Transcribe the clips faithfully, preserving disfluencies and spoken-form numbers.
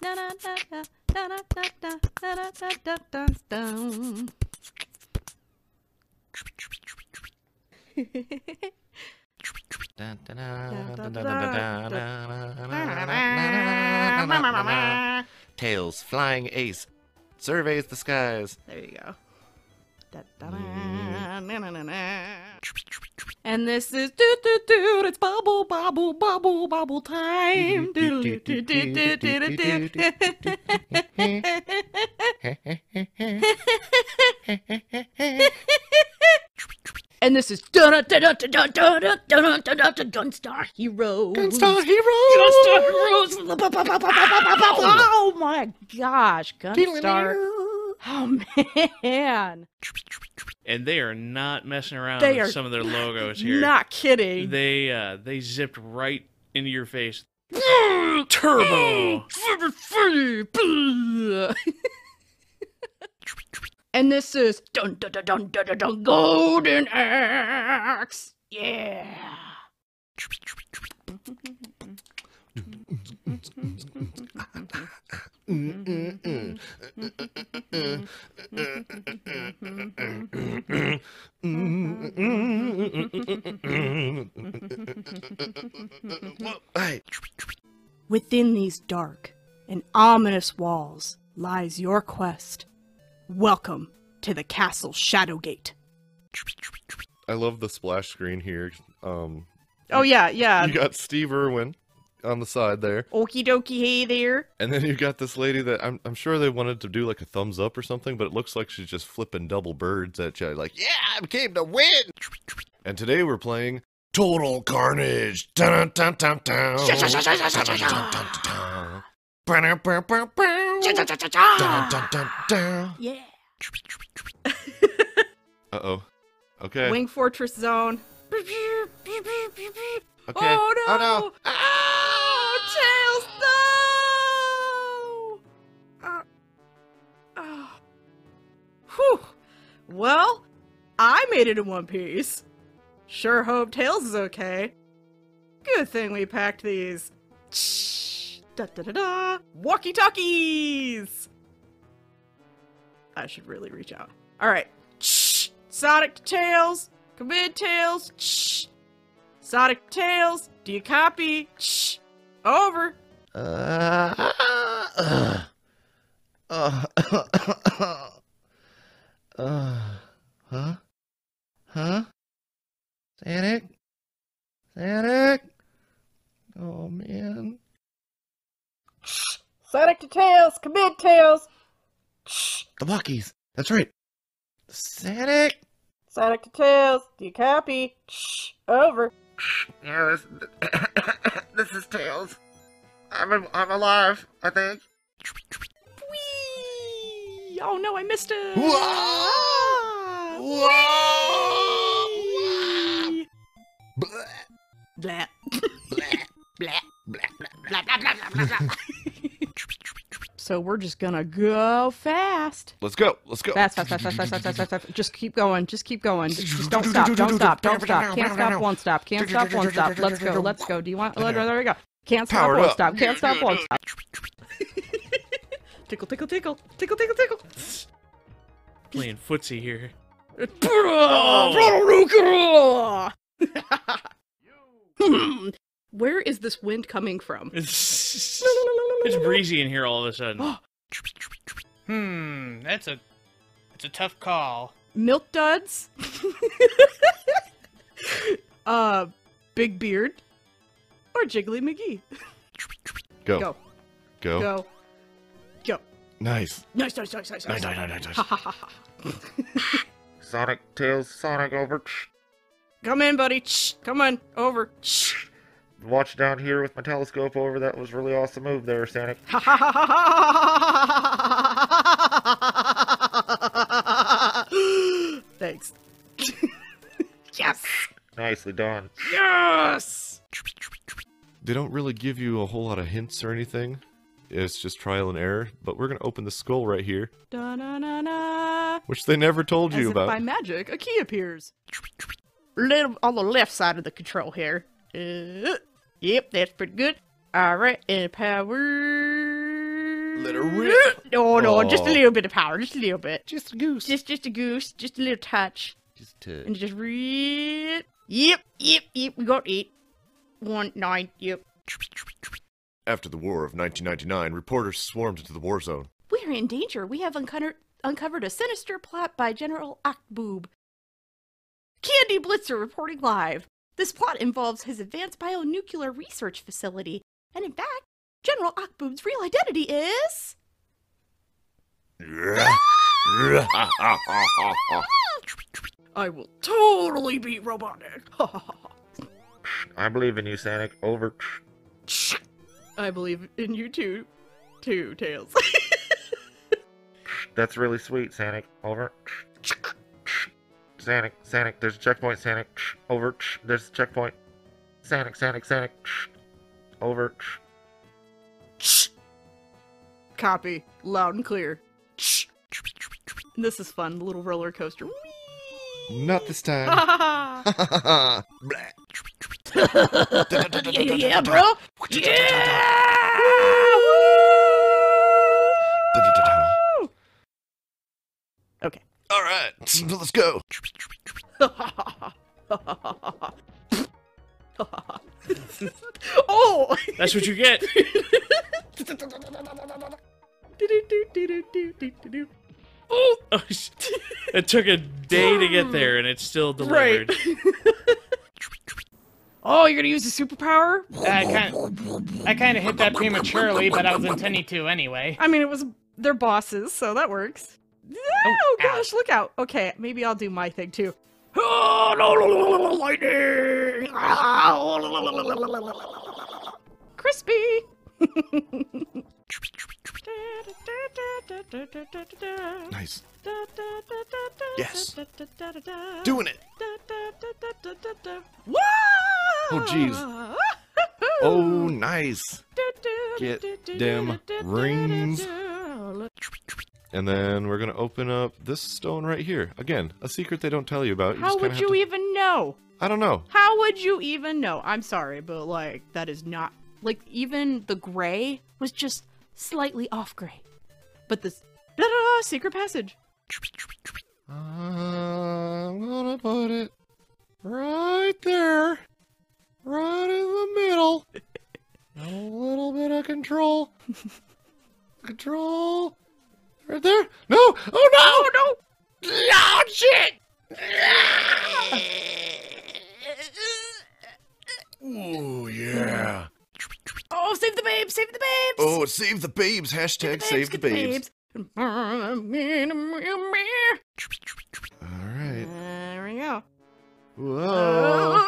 Tails, flying ace, surveys the skies. There you go. And this is doo doo doo. It's bubble bubble bubble bubble time. Doodle doo doo doo doo doo doo. And this is dun dun dun dun dun dun dun dun dun dun dun Gunstar Heroes. Gunstar Heroes. Gunstar Heroes. Oh my gosh, Gunstar. Oh man. And they are not messing around They with are some of their logos here. Not kidding. They uh they zipped right into your face. Turbo. And this is dun dun dun dun dun dun, dun Golden Axe. Yeah. Within these dark and ominous walls lies your quest. Welcome to the Castle Shadowgate. I love the splash screen here. Um, oh yeah, yeah. You got Steve Irwin on the side there. Okie dokie, hey there. And then you got this lady that I'm, I'm sure they wanted to do like a thumbs up or something, but it looks like she's just flipping double birds at you. Like, yeah, I came to win. And today we're playing Total Carnage. Dun, dun, dun, dun. Dun, dun, dun, dun. Yeah. Uh-oh. Okay. Wing Fortress Zone. Okay. Oh no! Oh no! Oh, Tails, no! Uh, oh. Whew. Well, I made it in one piece. Sure hope Tails is okay. Good thing we packed these. Da da da da! Walkie-talkies! I should really reach out. Alright. Sonic to Tails! Come in, Tails! Sonic to Tails! Do you copy? Over! Uh, uh, uh, uh, huh? Huh? Sonic? Sonic? Oh, man. Sonic to Tails! Come in, Tails! The walkies. That's right. Sonic? Sonic to Tails! Do you copy? Over! Yeah, this, this is Tails. I'm, I'm alive, I think. Whee! Oh no, I missed it! Whoa! Whoa! Blah. Blah. Blah. Blah, blah, blah, blah, blah, blah, blah, blah. So we're just gonna go fast. Let's go. Let's go. Fast, fast, fast, fast, fast, fast, fast, fast, fast. Just keep going. Just keep going. Just, just don't stop. Don't stop. Don't stop. Can't stop. Won't stop. Can't stop. Won't stop. Let's go. Let's go. Do you want? There we go. Can't stop. Won't stop. Can't stop. Won't stop. Tickle, tickle, tickle, tickle, tickle, tickle. Playing footsie here. Where is this wind coming from? It's, it's breezy in here all of a sudden. Hmm, that's a that's a tough call. Milk Duds. uh, Big Beard. Or Jiggly McGee. Go. Go. Go. Go. Go. Nice. Nice, nice, nice, nice, nice. Nice, nice, nice, nice. Ha ha ha ha. Sonic, Tails, Sonic, over. Come in, buddy. Come on, over. Watch down here with my telescope over. That was really awesome move there, Sonic. Ha ha ha ha. Thanks. Yes. Nicely done. Yes. They don't really give you a whole lot of hints or anything. It's just trial and error. But we're gonna open the skull right here, Da na na na. which they never told As you if about. by magic, a key appears. Little on the left side of the control here. Uh, yep, that's pretty good. All right, and power Let her rip. No, no, just a Oh. little bit of power, just a little bit. Just a goose. Just, just a goose, just a little touch, Just to... and just rip. Yep, yep, yep. We got eight, one, nine. Yep. After the war of nineteen ninety-nine, reporters swarmed into the war zone. We're in danger. We have uncovered uncovered a sinister plot by General Akboob. Candy Blitzer reporting live. This plot involves his advanced bionuclear research facility, and in fact, General Akboob's real identity is. I will totally be robotic. I believe in you, Sonic. Over. I believe in you too, too, Tails. That's really sweet, Sonic. Over. Sonic, Sonic, there's a checkpoint, Sonic. Over. There's a checkpoint. Sonic, Sonic, Sonic. Over. Copy. Loud and clear. This is fun, the little roller coaster. Not this time. yeah, yeah, yeah, yeah, bro. Yeah! Okay. All right, let's go. Oh! That's what you get. Oh! Oh, sh- it took a day to get there, and it's still delivered. Right. Oh, you're gonna use a superpower? I kind of, I kind of hit that prematurely, but I was intending to anyway. I mean, it was their bosses, so that works. Oh, ow. gosh, look out. Okay, maybe I'll do my thing too. Oh, no, no, no, no, no, lightning! Crispy! Nice. Yes. Doing it. Whoa! Oh, jeez. Oh, nice. Get them rings. And then we're gonna open up this stone right here. Again, a secret they don't tell you about. You How just kinda would have you to- even know? I don't know. How would you even know? I'm sorry, but like, that is not. Like, even the gray was just slightly off gray. But this. Da da da! Secret passage. Uh, I'm gonna put it right there. Right in the middle. A little bit of control. Control. Right there. No! Oh no! No! Oh shit! Ooh, yeah. Oh, save the babes! Save the babes! Oh, save the babes. Hashtag save the get babes. All Alright. There we go. Whoa.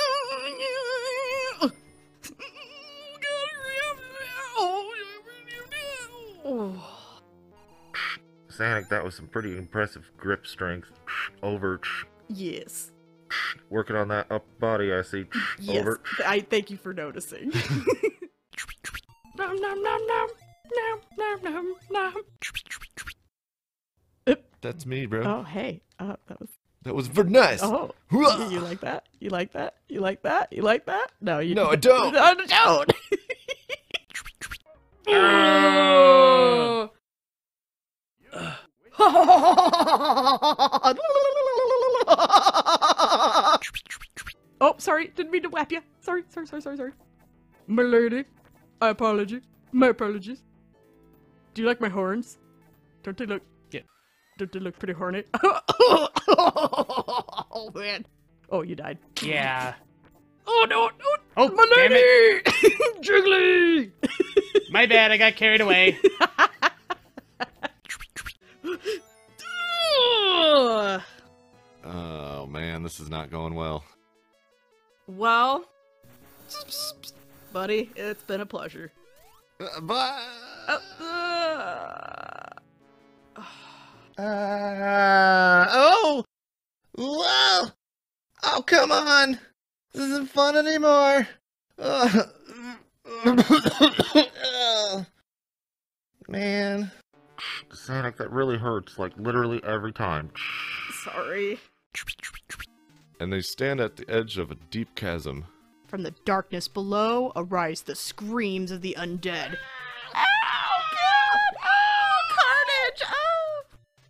Oh. Sonic, that was some pretty impressive grip strength. Over. Yes. Working on that up body, I see. Yes. Over. I thank you for noticing. Nom nom nom nom nom nom nom nom. That's me, bro. Oh hey. Oh, that was. That was very nice. Oh. Hooah! You like that? You like that? You like that? You like that? No, you. No, I don't. No, I don't. Oh, sorry, didn't mean to whap you. Sorry, sorry, sorry, sorry, sorry. My lady, I apologize. My apologies. Do you like my horns? Don't they look? Yeah. Don't they look pretty horny? Oh man. Oh, you died. Yeah. Oh no! no Oh, my damn lady! Jiggly! My bad, I got carried away. Oh man, this is not going well. Well, buddy, it's been a pleasure. Uh, bye. Uh, uh, Uh, oh! Whoa! Oh, come on! This isn't fun anymore! Uh, man. Sonic, that really hurts, like literally every time. sorry. And they stand at the edge of a deep chasm. From the darkness below arise the screams of the undead. Oh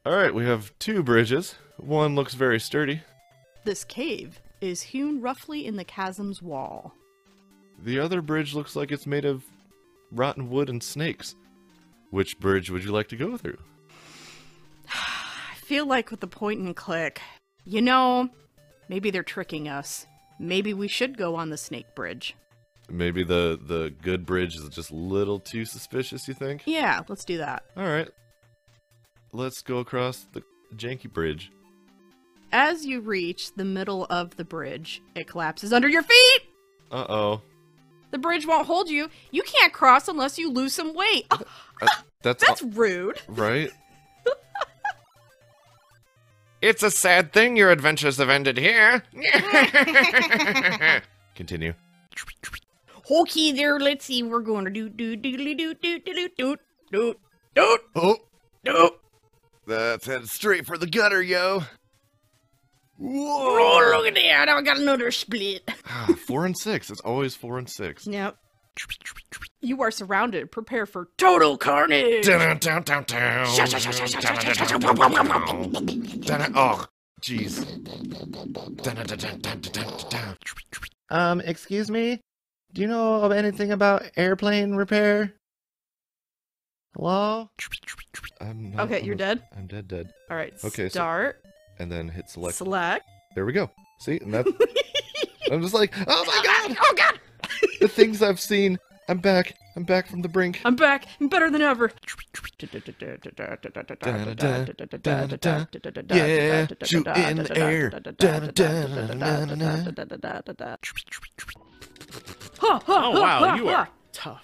Alright, we have two bridges. One looks very sturdy. This cave is hewn roughly in the chasm's wall. The other bridge looks like it's made of rotten wood and snakes. Which bridge would you like to go through? I feel like with the point and click, you know, maybe they're tricking us. Maybe we should go on the snake bridge. Maybe the, the good bridge is just a little too suspicious, you think? Yeah, let's do that. Alright. Let's go across the janky bridge. As you reach the middle of the bridge, it collapses under your feet! Uh-oh. The bridge won't hold you. You can't cross unless you lose some weight. Oh, Uh, that's that's rude. right. It's a sad thing your adventures have ended here. Continue. Okay, there. Let's see. We're going to do do do do do do do do do do Oh, do. that's headed straight for the gutter, yo. Oh, look at that! Now I got another split. Ah, four and six. It's always four and six. Yep. You are surrounded. Prepare for total carnage. Dun, dun, dun, dun. Oh, jeez. Dun, dun, dun, dun, dun, dun, dun. Um, excuse me? Do you know of anything about airplane repair? Hello? I'm not, Okay, I'm you're a- dead. I'm dead, dead. All right. Okay, so- Start. And then hit select. Select. There we go. See, and that. I'm just like, oh my god! Oh God! The things I've seen. I'm back. I'm back from the brink. I'm back. I'm better than ever. Yeah, shoot in the air. Oh wow, you are tough.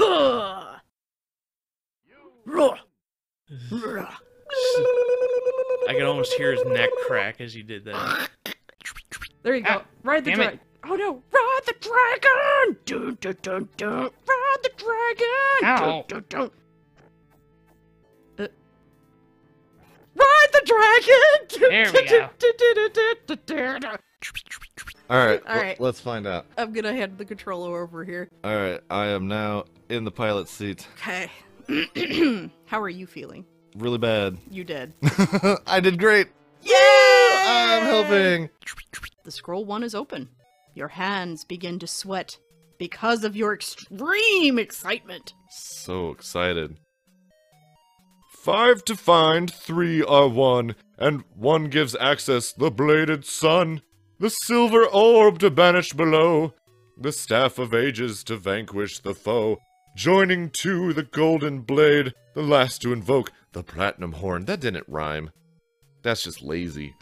I could almost hear his neck crack as he did that. There you go. Ah, Ride the damn it. dragon. Oh no! Ride the dragon! Dun, dun, dun, dun. Ride the dragon! Ow. Dun, dun, dun. Uh, Ride the dragon! There we go. All right. All right. Let's find out. I'm gonna hand the controller over here. All right. I am now in the pilot seat. Okay. How are you feeling? Really bad. You did. I did great. Yeah! I'm helping. The scroll one is open. Your hands begin to sweat because of your extreme excitement. So excited. Five to find, three are one, and one gives access the bladed sun, the silver orb to banish below, the staff of ages to vanquish the foe, joining to the golden blade, the last to invoke the platinum horn. That didn't rhyme. That's just lazy.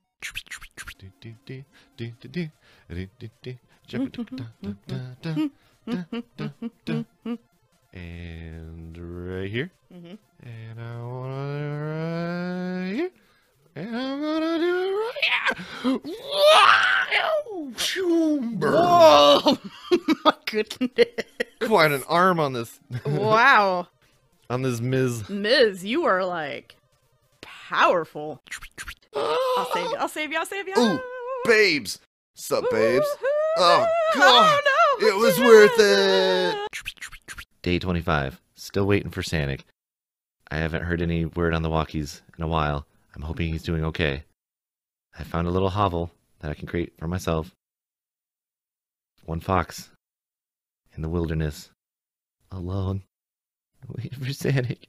And right here. Mhm. And I wanna do it right here. And I'm gonna do it right here. Wow! Shoom, brr. Whoa! My goodness. Quite an arm on this Wow. on this Miz. Miz, you are like powerful. I'll save you. I'll save you. I'll save you. Ooh, babes. Sup, babes? Woohoo! Oh, God. Oh, no. It was worth it. Day twenty-five. Still waiting for Sanic. I haven't heard any word on the walkies in a while. I'm hoping he's doing okay. I found a little hovel that I can create for myself. One fox. In the wilderness. Alone. Waiting for Sanic.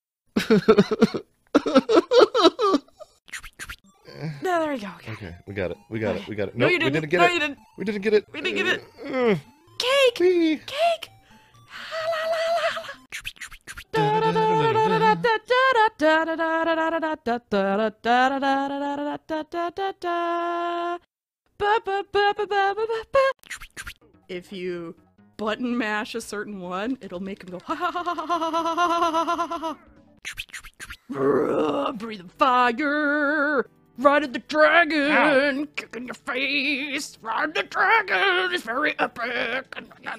No, there you go. Okay. Okay, we got it. We got it. We got it. No, Nope, you didn't. we didn't get no, it. you didn't. We didn't get it. We didn't get it. Uh, Cake! wee. Cake! If you button mash a certain one, it'll make him go ha ha ha ha ha ha ha ha ha. Breathe the fire. Ride the dragon, kick in your face. Ride the dragon, it's very epic.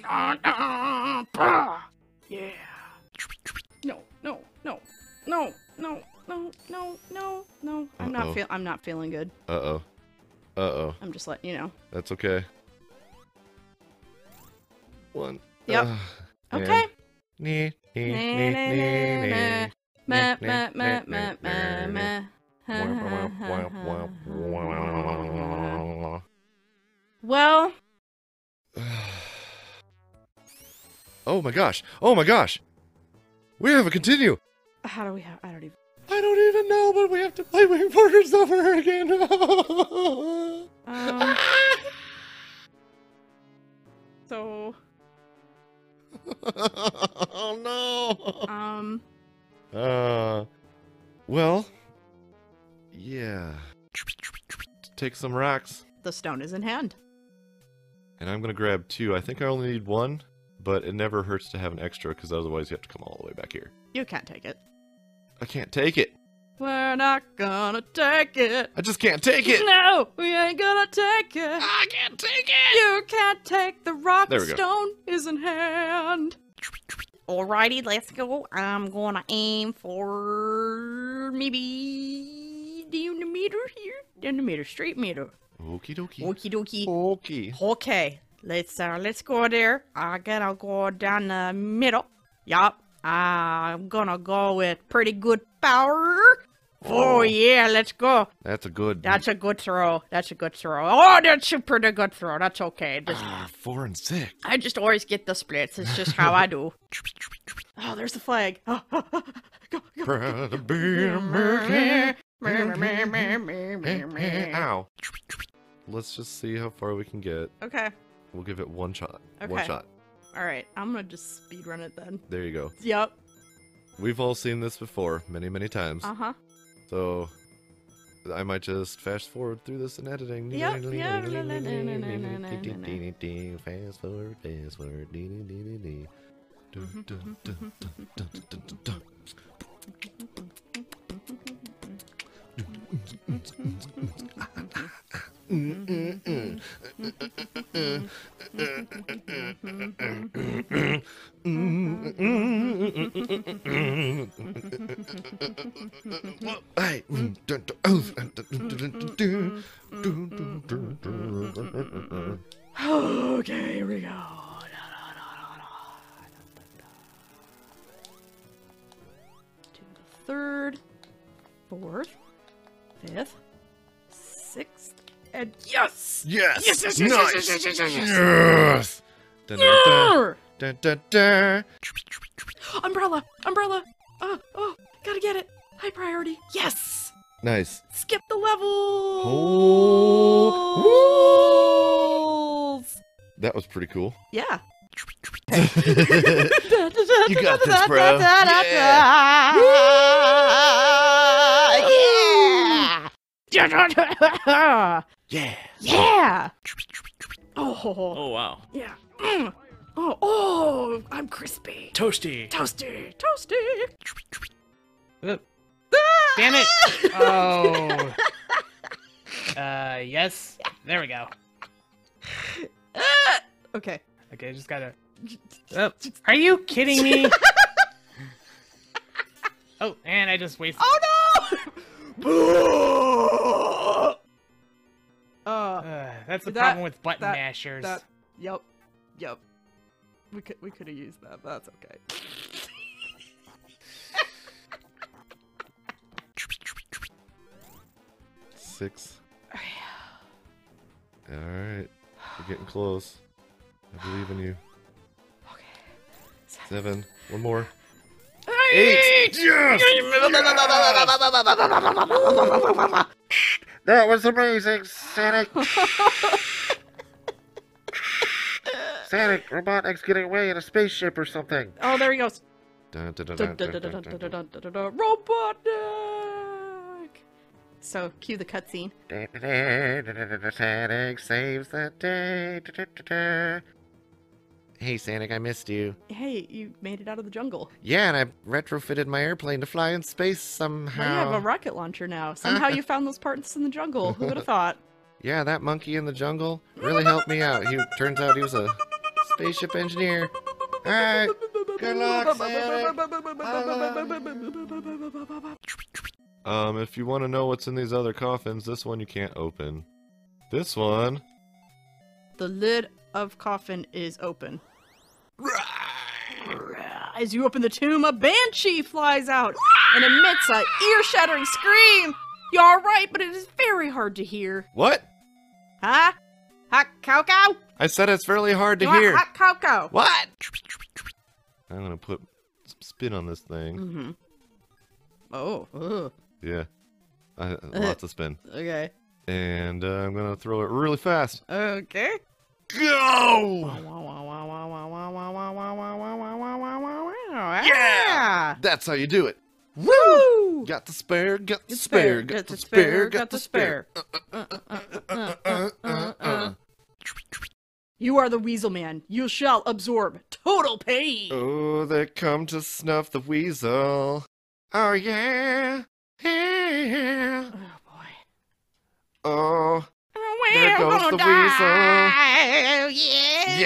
Yeah. No, no, no, no, no, no, no, no, no. I'm not Uh-oh. feel. I'm not feeling good. Uh oh. Uh oh. I'm just letting you know. That's okay. One. Yep. Uh, Okay. Nee, nee, Nah, nee, nah, nee, nah, nee. Meh, meh, meh, meh, meh, meh. Well, Oh my gosh! Oh my gosh! We have a continue! how do we have? I don't even. I don't even know, but we have to play Wing Borders over again. Um. So, Oh no! um, Uh, well, yeah. Take some rocks, the stone is in hand. and I'm gonna grab two. I think I only need one, but it never hurts to have an extra, because otherwise you have to come all the way back here. You can't take it. I can't take it. We're not gonna take it. I just can't take it. No, we ain't gonna take it. I can't take it. You can't take the rock. There we go. Stone is in hand. Alrighty, let's go. I'm gonna aim for maybe down the meter here. Down the meter, straight meter. Okie dokie. Okie dokie. Okay. Okay, let's uh, let's go there. I gotta go down the middle. Yup. I'm gonna go with pretty good power. Oh, Oh. yeah, let's go. That's a good. That's a good throw. That's a good throw. Oh, that's a pretty good throw. That's okay. Just, Ah, four and six. I just always get the splits. It's just how I do. Oh, there's the flag. Oh, go, go. Proud to be an American. Ow. Let's just see how far we can get. Okay. We'll give it one shot. One Okay. shot. All right. I'm gonna just speed run it then. There you go. Yep. We've all seen this before, many, many times. Uh huh. So I might just fast forward through this in editing. Yep, yeah. Fast forward, fast forward. Dun, dun, dun, dun, dun, dun, dun, dun. Hey. Okay, here we go. To the third, fourth, fifth, sixth, and yes! Yes! Yes, yes, yes, Nice! yes, yes, yes, yes, yes. Yes! Dun, dun, dun, dun, dun, dun. Umbrella! Umbrella! Oh, oh, gotta get it! High priority! Yes! Nice. Skip the level! Oh. That was pretty cool. Yeah. You got this, bro. Yeah! Yeah. Yeah! Oh, Oh, wow. yeah. Mm. Oh, oh, I'm crispy. Toasty. Toasty, toasty. Oop. Damn it! Oh. Uh, yes. There we go. Ah! Okay. Okay, just gotta. Oh, are you kidding me? Oh, and I just wasted. Oh no! uh, Uh, that's the that- problem with button that- mashers. that. Yep. Yep. We could we could have used that, but that's okay. Six. Alright. We're getting close. I believe in you. Okay. Seven. One more. Eight. Yes! That was amazing, Sonic. Sonic, Robotnik's getting away in a spaceship or something. Oh, there he goes. Dun, dun, dun, Dun, dun, dun, dun, dun, dun, dun, dun. dun, dun, dun, dun. Robotnik. So cue the cutscene. Sonic saves the day. Hey, Sonic, I missed you. Hey, you made it out of the jungle. Yeah, and I retrofitted my airplane to fly in space somehow. Now you have a rocket launcher now. Somehow you found those parts in the jungle. Who would have thought? Yeah, that monkey in the jungle really helped me out. He turns out he was a spaceship engineer. All right. Good luck, Sonic. Um, if you want to know what's in these other coffins, this one you can't open. This one. The lid of coffin is open. As you open the tomb, a banshee flies out and emits a ear-shattering scream. You are right, but it is very hard to hear. What? Huh? Hot cocoa? I said it's fairly hard to You want hear. hot cocoa? What? I'm gonna put some spin on this thing. Mm-hmm. Oh. Ugh. Yeah. I, lots of spin. Okay. And uh, I'm gonna throw it really fast. Okay. Go! Yeah! That's how you do it. Woo! Got the spare, got the Got spare, got the spare, got the spare. You are the Weasel Man. You shall absorb total pain. Oh, they come to snuff the weasel. Oh, yeah. Yeah. Oh boy. Oh, Oh, there we're goes gonna the die. Yeah.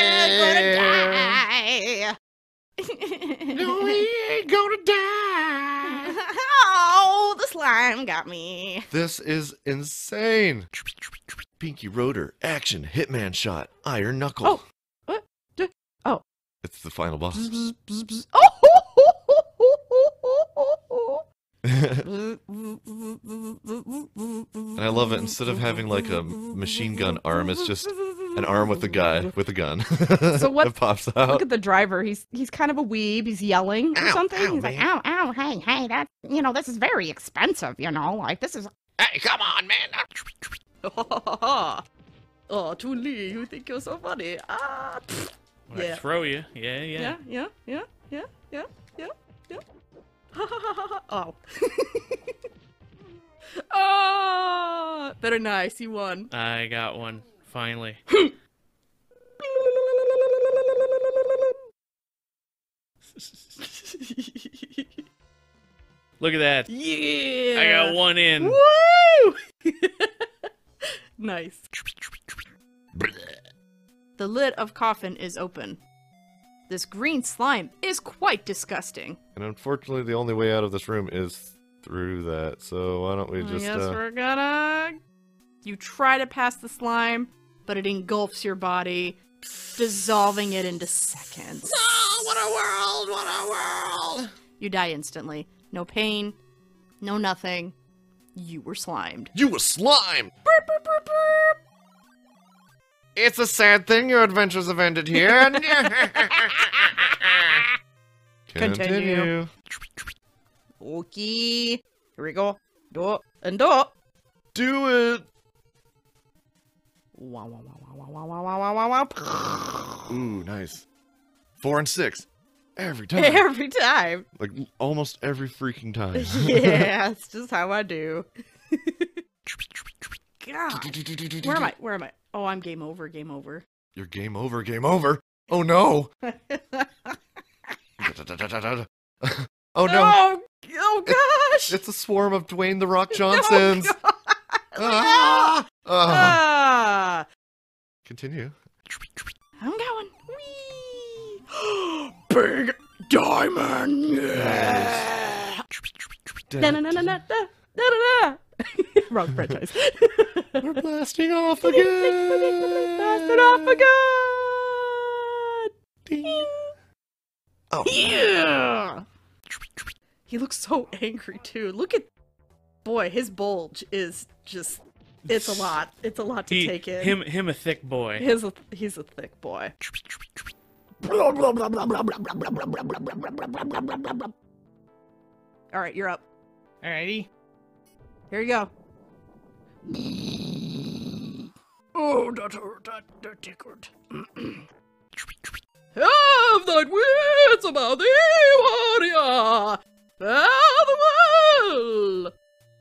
Yeah. Gonna die. no, he ain't gonna die. Oh, the slime got me. This is insane. Pinky Rotor, action, Hitman shot, Iron Knuckle. Oh, what? D- oh. It's the final boss. Bzz, bzz, bzz. Oh! And I love it. Instead of having like a machine gun arm, it's just an arm with a guy with a gun. So what- It pops Look out. at the driver. He's he's kind of a weeb. He's yelling or Ow, something. ow, he's like, man. ow, ow, hey, hey, that, you know, this is very expensive, you know, like, this is... Hey, come on, man! Oh, Chun-Li, you think you're so funny. Ah, pfft. When I Yeah. throw you. Yeah, yeah. Yeah, yeah, yeah, yeah, yeah, yeah, yeah. Oh. Oh, better nice, you won. I got one. Finally. Look at that. Yeah. I got one in. Woo! Nice. The lid of coffin is open. This green slime is quite disgusting. And unfortunately, the only way out of this room is through that. So why don't we I just? guess Uh... we're gonna... You try to pass the slime, but it engulfs your body, dissolving it into seconds. Oh, what a world! What a world! You die instantly. No pain, no nothing. You were slimed. You were slime. Burp, burp, burp, burp. It's a sad thing your adventures have ended here. Continue. Okay. Here we go. Do it and do it. Do it. Wow, wow, wow, wow, wow, wow, wow, wow, wow, wow. Ooh, nice. Four and six. Every time. Every time. Like almost every freaking time. Yeah, it's just how I do. God. Where am I? Where am I? Oh, I'm game over, game over. You're game over, game over. Oh no. oh no. Oh, oh gosh! It's a swarm of Dwayne the Rock Johnsons. Oh, God. ah! Ah. Ah, Continue. I'm going. Whee! Big diamond! Yeah! Da-na-na-na-na-na-na-na. Wrong franchise. We're blasting off again. Blast it off again! Ding. Oh. Yeah! He looks so angry too. Look at, boy, his bulge is just, it's a lot. It's a lot to He, take in. him, him, a thick boy. He's a, he's a thick boy. All right, you're up. Alrighty. Here you go. Oh, that hurt. That, that tickled. Have thy wits about thee, warrior! Farewell!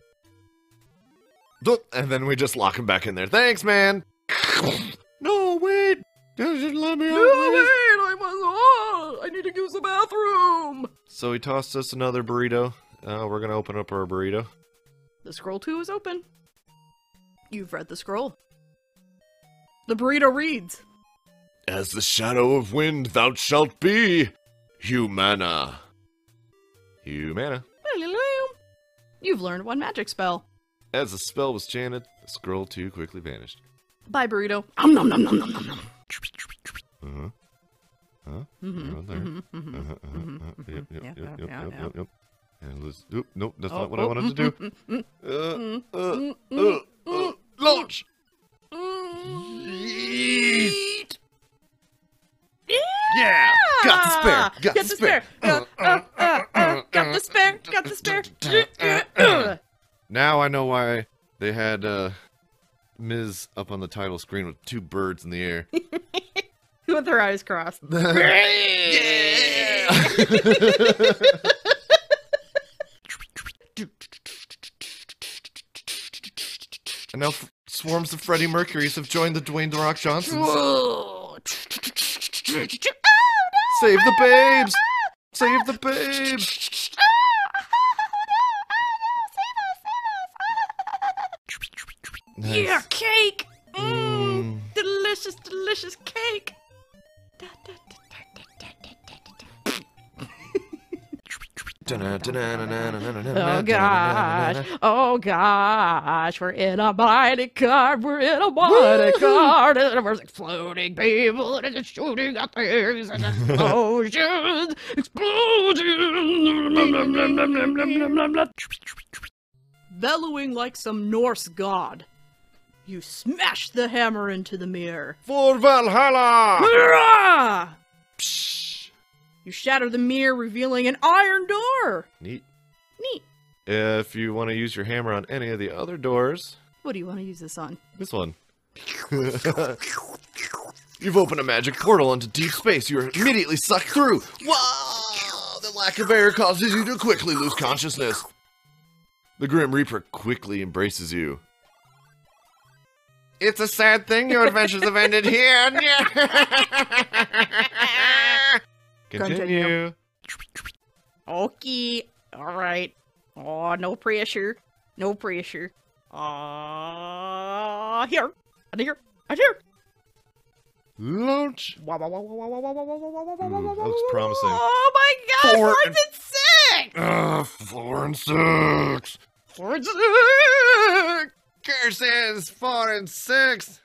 And then we just lock him back in there. Thanks, man. No, wait. Just let me No, out, wait, please. I must. Oh, I need to use the bathroom. So he tossed us another burrito. Uh, we're gonna open up our burrito. The scroll too is open. You've read the scroll. The burrito reads. As the shadow of wind thou shalt be, Humana. Humana. You've learned one magic spell. As the spell was chanted, the scroll too quickly vanished. Bye, burrito. Um, nom, nom, nom, nom, nom, nom. Uh-huh. Huh? Mhm, Right there. mhm, mhm, Uh-huh, uh-huh, mhm, uh-huh. mhm. Yep, yep, Yeah, yep, yeah, yep, yeah, yep, yeah. yep, yep. And let's. Nope, nope, that's Oh, not what I oh, wanted to do. mm, mm, Uh, mm, uh, mm, uh, mm, uh, mm, launch! Yeet. Yeah! Got the spare! Ah, Got the spare! Uh, uh, uh, uh, got the spare! Got the spare! Now I know why they had uh, Miz up on the title screen with two birds in the air. With their eyes crossed. Yeah! And now f- swarms of Freddie Mercurys have joined the Dwayne The Rock Johnsons. Save the babes! Save the babes! Nice. Yeah, cake! Mmm, Mm. delicious, delicious cake! Oh gosh, oh gosh, we're in a mighty car, we're in a mighty car, and there's exploding people, and it's shooting at things, and explosions, explosions! Bellowing like some Norse god, you smash the hammer into the mirror. For Valhalla! Hurrah! Psh. You shatter the mirror, revealing an iron door. Neat. Neat. If you want to use your hammer on any of the other doors, What do you want to use this on? this one. You've opened a magic portal into deep space. You're immediately sucked through. Wow! The lack of air causes you to quickly lose consciousness. The Grim Reaper quickly embraces you. It's a sad thing your adventures have ended here. Continue. Okay. Alright. Oh, no pressure. No pressure. Ah, uh, here. And here. And here. Launch. Wow, wow, wow, wow, wow, wow, wow, wow, wow, wow, wow, Ooh, wow, that looks promising. Oh my god, Four four and- and six! Ah, four and six. Four and six! Curses, four and six.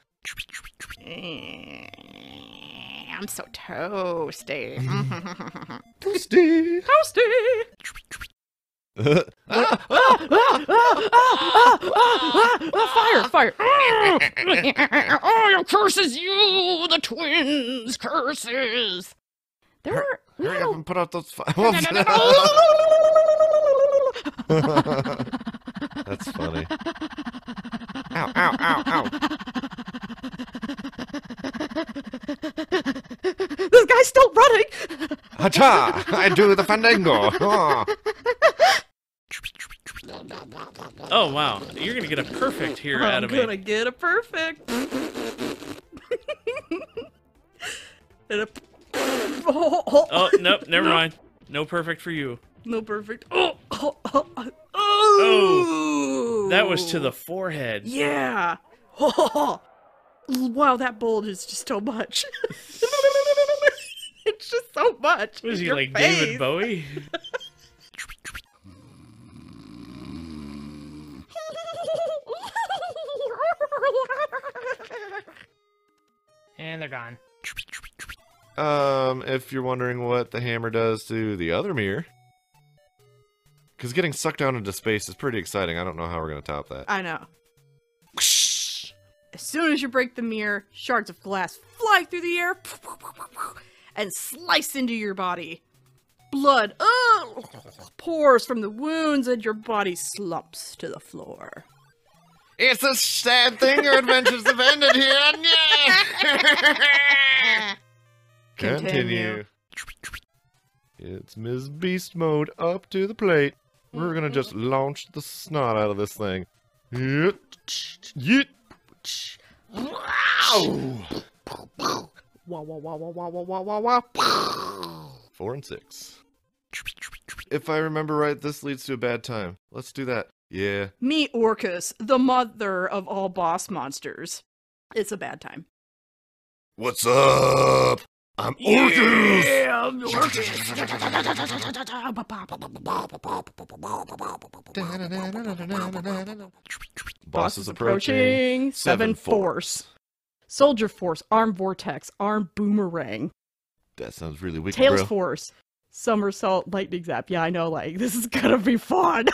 I'm so toasty. Toasty. Toasty! Ah, Ah, ah, ah, ah, ah, ah, ah, fire, fire. Oh, your curses, you, the twins, curses. There are hurry up and put out those fi- That's funny. Ow, ow, ow, ow. This guy's still running. Hacha! I do the fandango. Oh. Oh wow, you're gonna get a perfect here out I'm of gonna me. get a perfect. And a... Oh, oh, Oh nope, never mind. No perfect for you. no perfect. Oh, oh, oh, oh. Oh, that was to the forehead. Yeah. Oh, wow, that bulge is just so much. It's just so much. Was he Your like face. David Bowie? And they're gone. Um, if you're wondering what the hammer does to the other mirror, because getting sucked down into space is pretty exciting. I don't know how we're gonna top that. I know. As soon as you break the mirror, shards of glass fly through the air and slice into your body. Blood oh, pours from the wounds and your body slumps to the floor. It's a sad thing your adventures have ended here. Continue. It's Miz Beast mode up to the plate. We're gonna just launch the snot out of this thing. Yeet. Yeet. Wow. Wow, wow, wow, wow, wow, wow, wow, wow, wow. Four and six. If I remember right, this leads to a bad time. Let's do that. Yeah. Meet Orcus, the mother of all boss monsters. It's a bad time. What's up? I'm Orcus. Yeah, Orcus. Boss is approaching. Seven Seven Force. Soldier Force, Arm Vortex, Arm Boomerang. That sounds really wicked, Tails bro. Force. Somersault lightning zap. Yeah, I know, like, this is gonna be fun.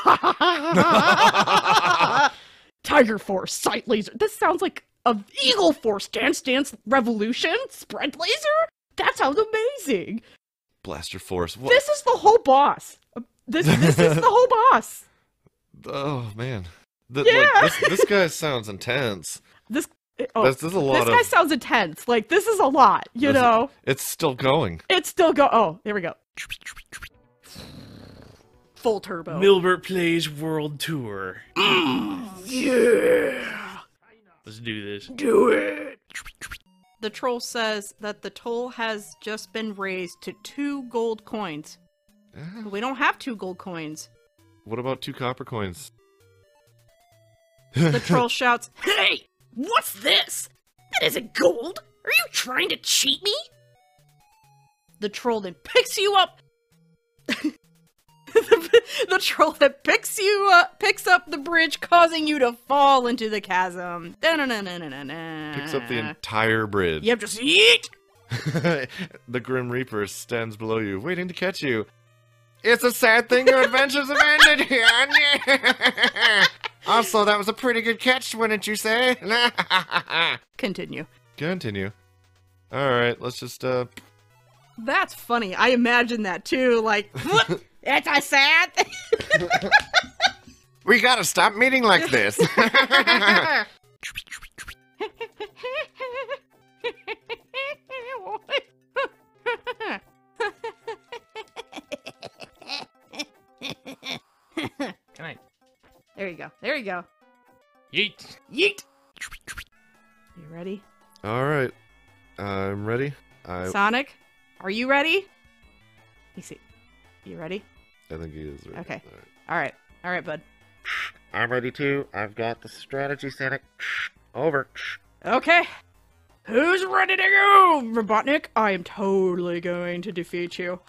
Tiger Force, sight laser. This sounds like a Eagle Force, Dance Dance Revolution, spread laser? That sounds amazing. Blaster Force. What? This is the whole boss. Uh, This this is the whole boss. Oh man. Th- Yeah. like, this, this guy sounds intense. This oh, That's, there's a lot this of. guy sounds intense. Like, this is a lot, you This- know? It's still going. It's still go. Oh, there we go. Full turbo. Milbert Plays World Tour. Yeah. Let's do this. Do it. The troll says that the toll has just been raised to two gold coins. Ah, But we don't have two gold coins. What about two copper coins? The troll shouts, "Hey, what's this? That isn't gold. Are you trying to cheat me?" The troll then picks you up. the, the troll that picks you up, picks up the bridge, causing you to fall into the chasm. Da-na-na-na-na-na. Picks up the entire bridge. Yep, just yeet. The Grim Reaper stands below you, waiting to catch you. It's a sad thing your adventures have ended here. Also, that was a pretty good catch, wouldn't you say? Continue. Continue. Alright, let's just, uh... That's funny. I imagine that too. Like, what? That's a sad thing. We gotta stop meeting like this. Can I? There you go. There you go. Yeet. Yeet. You ready? Alright. I'm ready. I Sonic, are you ready? You see. You ready? I think he is ready. Okay. Alright. All right. All right, bud. I'm ready too. I've got the strategy, Sonic. Over. Okay. Who's ready to go? Robotnik, I am totally going to defeat you.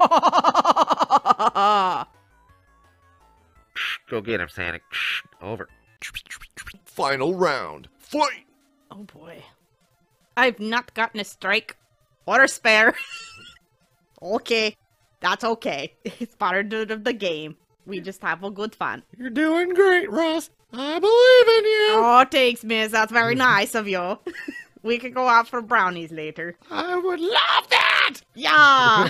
Go get him, Sonic. Over. Final round. Fight! Oh boy. I've not gotten a strike or a spare. Okay. That's okay. It's part of the game. We just have a good fun. You're doing great, Ross. I believe in you. Oh, thanks, miss. That's very nice of you. We could go out for brownies later. I would love that. Yeah.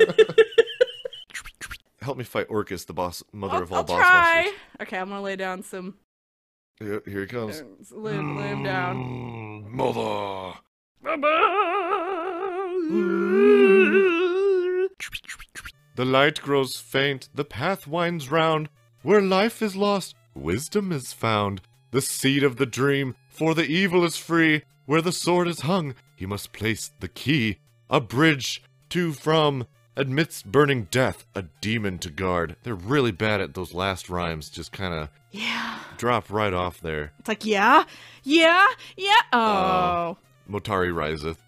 Help me fight Orcus, the boss, mother I'll, of all I'll boss try. monsters. Okay, I'm gonna lay down some. Here, here he comes. Lay, lay him down. Mm, Mother. The light grows faint, the path winds round. Where life is lost, wisdom is found. The seed of the dream, for the evil is free. Where the sword is hung, he must place the key. A bridge to from, admits burning death, a demon to guard. They're really bad at those last rhymes, just kind of Yeah. drop right off there. It's like, yeah, yeah, yeah. Oh. Motari riseth.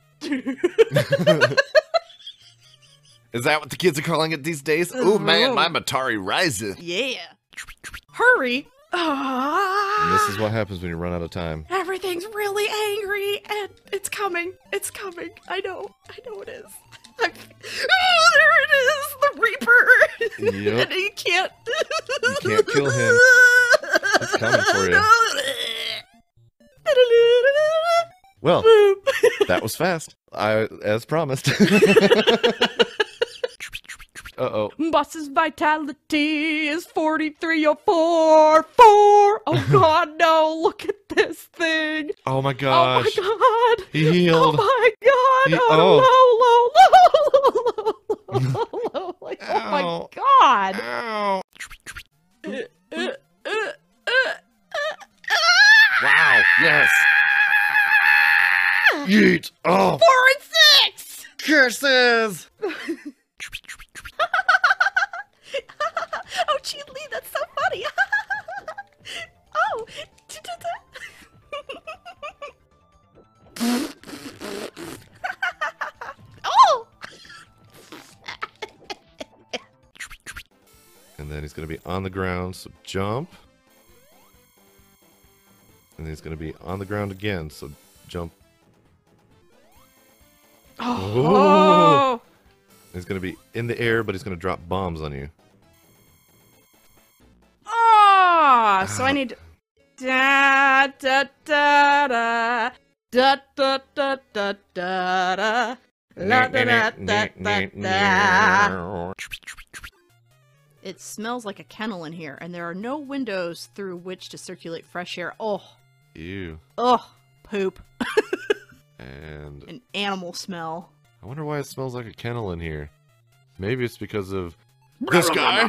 Is that what the kids are calling it these days? Oh man, my Motari riseth. Yeah. Hurry. Ah. And this is what happens when you run out of time. Everything's really angry, and it's coming. It's coming. I know. I know it is. I'm... Oh, there it is, the Reaper. Yep. And you can't. You can't kill him. He's coming for you. Well, that was fast. I, as promised. Uh-oh. Boss's vitality is forty-three oh four. Four. Oh god, no. Look at this thing. Oh my gosh. Oh my god. He healed. Oh my god. He- oh, low, low, low, low, low, low, low. Like, oh my Ow. god. Ow. Uh, uh, uh, uh, Wow. Yes. Yeet. Oh. Four and six. Curses. Oh, Cheedly, that's so funny. Oh. Oh. And then he's going to be on the ground, so jump. And then he's going to be on the ground again, so jump. Oh. He's gonna be in the air, but he's gonna drop bombs on you. Ah, so I need to... Da da da da da da da da da da la da da da da da. It smells like a kennel in here, and there are no windows through which to circulate fresh air. Oh, Ew. oh, poop. And An animal smell. I wonder why it smells like a kennel in here. Maybe it's because of this guy.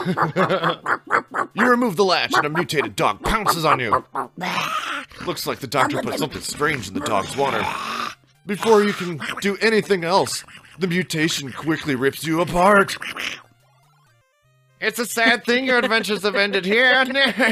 You remove the latch and a mutated dog pounces on you. Looks like the doctor put something strange in the dog's water. Before you can do anything else, the mutation quickly rips you apart. It's a sad thing your adventures have ended here.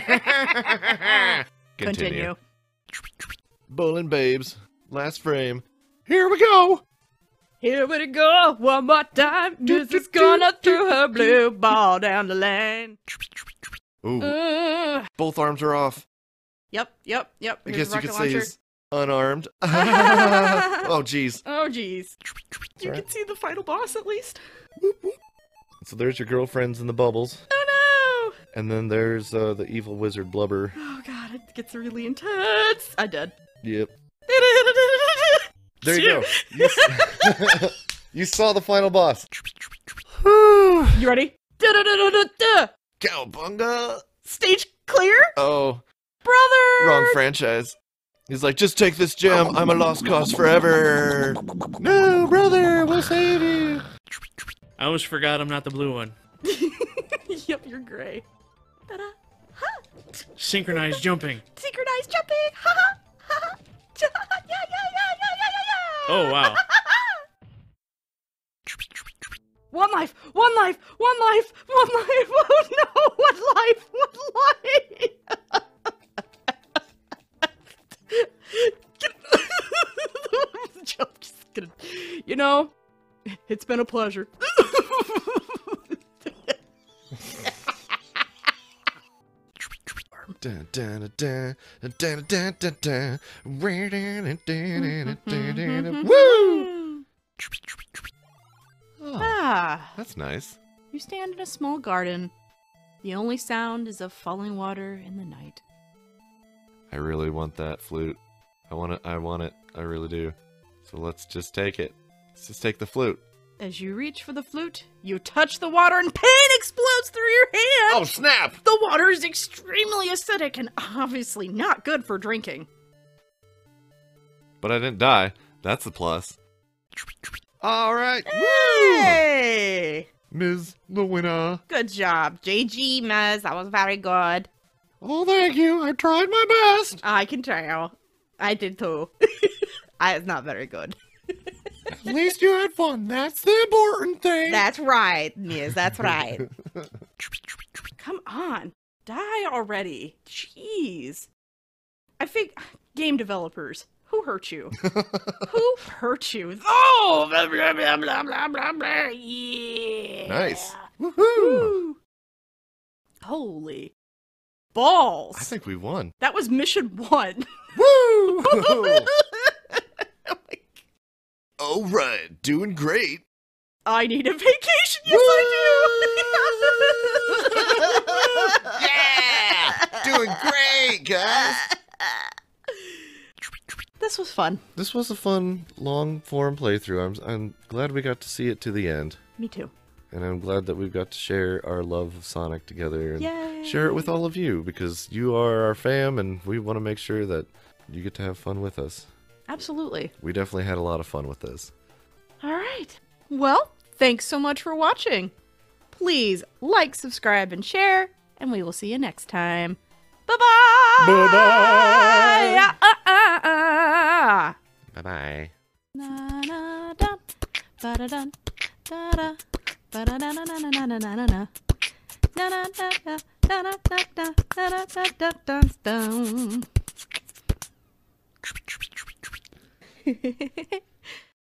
Continue. Bowling babes. Last frame. Here we go. Here we go, one more time. This is gonna throw her blue ball down the lane. Ooh, Uh, both arms are off. yep, yep, yep. I Here's guess the you could rocket say launcher. he's unarmed. Oh, jeez. Oh, jeez. You right. can see the final boss at least. So there's your girlfriends in the bubbles. Oh And then there's uh, the evil wizard Blubber. no! Oh god, it gets really intense. I did. Yep. There you go. You, s- you saw the final boss. You ready? Da-da-da-da-da-da. Cowabunga! Stage clear, Oh, brother. wrong franchise. He's like, just take this gem. I'm a lost cause forever. No, brother, we'll save you. I almost forgot I'm not the blue one. Yep, you're gray. Ta-da. Ha. Synchronized jumping. Synchronized jumping. Ha ha. Ha ha. Ja, yeah, yeah, yeah, yeah, yeah, yeah, yeah. Oh, wow. One life, one life, one life, one life. Oh no, one life, one life. Jump, just gonna, you know, it's been a pleasure. Dun, dun, dun, dun, dun, dun, dun, dun. Woo! Oh, Ah, that's nice. you stand in a small garden. The only sound is of falling water in the night. I really want that flute. I want it. I want it. I really do. So let's just take it. Let's just take the flute. As you reach for the flute, you touch the water and pain explodes through your hand! Oh, snap! The water is extremely acidic and obviously not good for drinking. But I didn't die. That's a plus. All right. Hey! Miz the winner. Good job, J G Mez. That was very good. Oh, thank you. I tried my best. I can tell. I did too. I was not very good. At least you had fun. That's the important thing. That's right, Miz. That's right. Come on. Die already. Jeez. I think game developers. Who hurt you? Who hurt you? Oh, blah, blah, blah, blah, blah, blah, blah. Yeah. Nice. Woohoo! Woo. Holy balls. I think we won. That was mission one. Woo! Oh my- All right. Doing great. I need a vacation. Yes, I do. Yeah! Doing great, guys. This was fun. This was a fun, long-form playthrough. I'm, I'm glad we got to see it to the end. Me too. And I'm glad that we've got to share our love of Sonic together and Yay. share it with all of you because you are our fam and we want to make sure that you get to have fun with us. Absolutely. We definitely had a lot of fun with this. All right. Well, thanks so much for watching. Please like, subscribe, and share, and we will see you next time. Bye-bye! Bye-bye! Ah, ah, ah. Bye-bye. Na-na-dun, ba-da-dun, da-da, ba-da-da-na-na-na-na-na-na. Na-na-na-na, da-da-da-da, da-da-da-da-dun-dun.